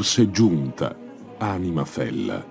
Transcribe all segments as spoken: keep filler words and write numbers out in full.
forse giunta, anima fella.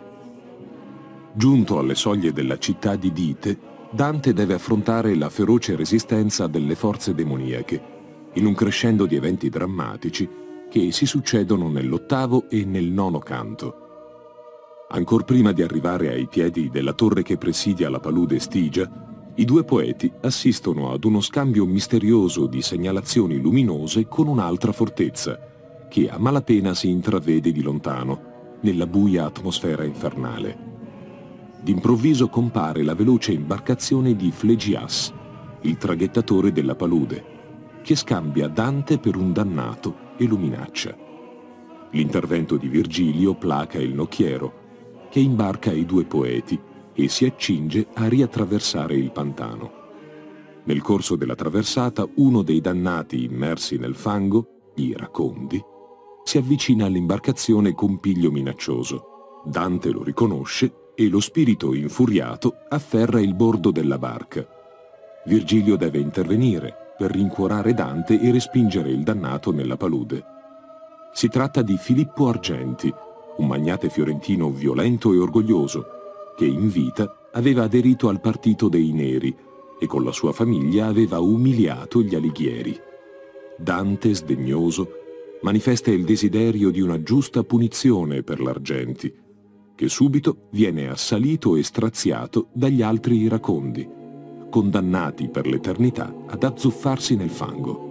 Giunto alle soglie della città di Dite, Dante deve affrontare la feroce resistenza delle forze demoniache, in un crescendo di eventi drammatici che si succedono nell'ottavo e nel nono canto. Ancor prima di arrivare ai piedi della torre che presidia la palude Stigia, i due poeti assistono ad uno scambio misterioso di segnalazioni luminose con un'altra fortezza, che a malapena si intravede di lontano, nella buia atmosfera infernale. D'improvviso compare la veloce imbarcazione di Flegias, il traghettatore della palude, che scambia Dante per un dannato e lo minaccia. L'intervento di Virgilio placa il nocchiero, che imbarca i due poeti e si accinge a riattraversare il pantano. Nel corso della traversata, uno dei dannati immersi nel fango, gli iracondi, si avvicina all'imbarcazione con piglio minaccioso. Dante lo riconosce e lo spirito infuriato afferra il bordo della barca. Virgilio deve intervenire per rincuorare Dante e respingere il dannato nella palude. Si tratta di Filippo Argenti, un magnate fiorentino violento e orgoglioso, che in vita aveva aderito al partito dei Neri e con la sua famiglia aveva umiliato gli Alighieri. Dante, sdegnoso, manifesta il desiderio di una giusta punizione per l'Argenti, che subito viene assalito e straziato dagli altri iracondi, condannati per l'eternità ad azzuffarsi nel fango.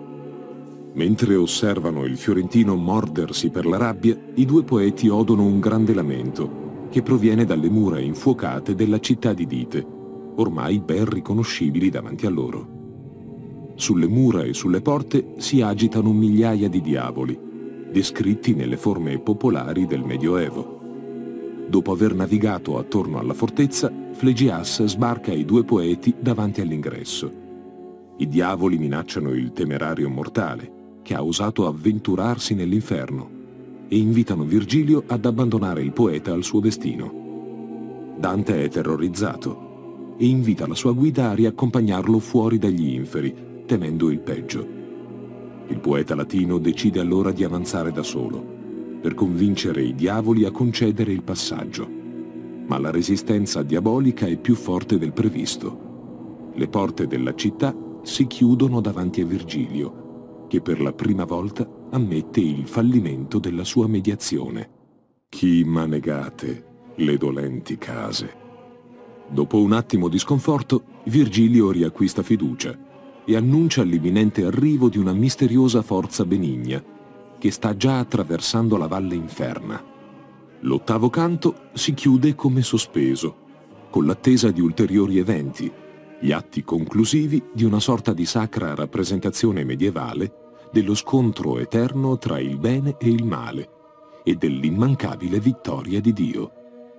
Mentre osservano il fiorentino mordersi per la rabbia, i due poeti odono un grande lamento che proviene dalle mura infuocate della città di Dite, ormai ben riconoscibili davanti a loro. Sulle mura e sulle porte si agitano migliaia di diavoli, descritti nelle forme popolari del Medioevo. Dopo aver navigato attorno alla fortezza, Flegias sbarca i due poeti davanti all'ingresso. I diavoli minacciano il temerario mortale, che ha osato avventurarsi nell'inferno, e invitano Virgilio ad abbandonare il poeta al suo destino. Dante è terrorizzato e invita la sua guida a riaccompagnarlo fuori dagli inferi, temendo il peggio. Il poeta latino decide allora di avanzare da solo, per convincere i diavoli a concedere il passaggio. Ma la resistenza diabolica è più forte del previsto. Le porte della città si chiudono davanti a Virgilio, che per la prima volta ammette il fallimento della sua mediazione. Chi manegate le dolenti case. Dopo un attimo di sconforto, Virgilio riacquista fiducia e annuncia l'imminente arrivo di una misteriosa forza benigna che sta già attraversando la valle inferna. L'ottavo canto si chiude come sospeso, con l'attesa di ulteriori eventi, gli atti conclusivi di una sorta di sacra rappresentazione medievale dello scontro eterno tra il bene e il male e dell'immancabile vittoria di Dio.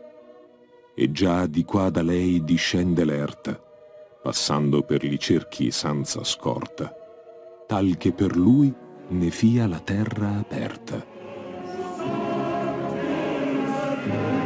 E già di qua da lei discende l'erta, passando per li cerchi senza scorta, tal che per lui ne fia la terra aperta.